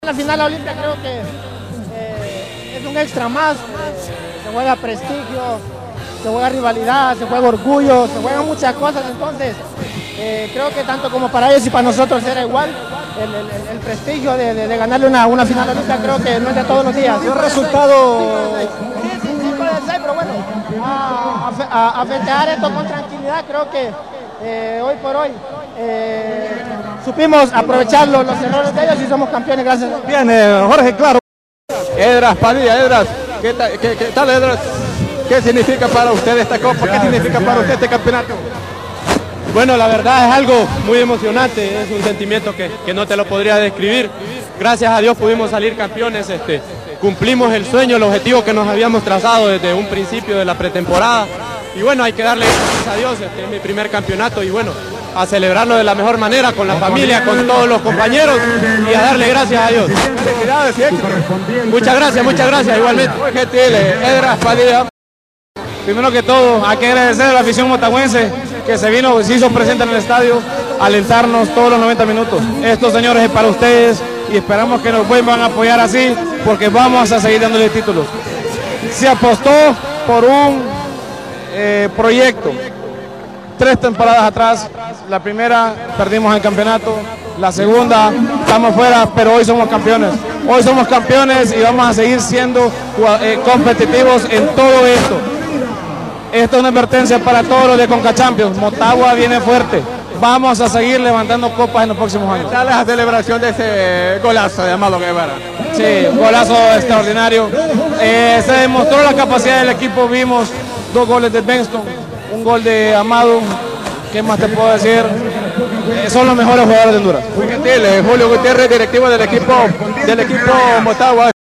La final olímpica creo que es un extra más, se juega prestigio, se juega rivalidad, se juega orgullo, se juegan muchas cosas, entonces creo que tanto como para ellos y para nosotros era igual, el prestigio de ganarle una final olímpica creo que no es de todos los días. ¿Qué resultado? Sí, puede ser, pero bueno, a festejar esto con tranquilidad, creo que hoy por hoy supimos aprovechar los errores de ellos y somos campeones gracias a Dios. Bien, Jorge, claro. Edras Padilla, Edras, ¿qué tal Edras? ¿Qué significa para usted esta copa? ¿Qué significa para usted este campeonato? Bueno, la verdad es algo muy emocionante, es un sentimiento que no te lo podría describir. Gracias a Dios pudimos salir campeones, cumplimos el sueño, el objetivo que nos habíamos trazado desde un principio de la pretemporada. Y bueno, hay que darle gracias a Dios, es mi primer campeonato y bueno, a celebrarlo de la mejor manera, con la familia, con todos los compañeros y a darle gracias a Dios. Felicidades y éxito. Muchas gracias, igualmente. Muy gentil, Edras Padilla. Primero que todo, hay que agradecer a la afición motagüense que se hizo presente en el estadio, alentarnos todos los 90 minutos. Estos señores es para ustedes y esperamos que nos vuelvan a apoyar así porque vamos a seguir dándole títulos. Se apostó por un proyecto. 3 temporadas atrás, la primera perdimos el campeonato, la segunda estamos fuera, pero hoy somos campeones. Hoy somos campeones y vamos a seguir siendo competitivos en todo esto. Esto es una advertencia para todos los de Conca Champions. Motagua viene fuerte. Vamos a seguir levantando copas en los próximos años. ¿Qué tal la celebración de ese golazo de Amado Guevara? Sí, golazo extraordinario. Se demostró la capacidad del equipo. Vimos 2 goles de Benston, un gol de Amado. ¿Qué más te puedo decir? Son los mejores jugadores de Honduras. Muy gentil, Julio Gutiérrez, directivo del equipo Motagua.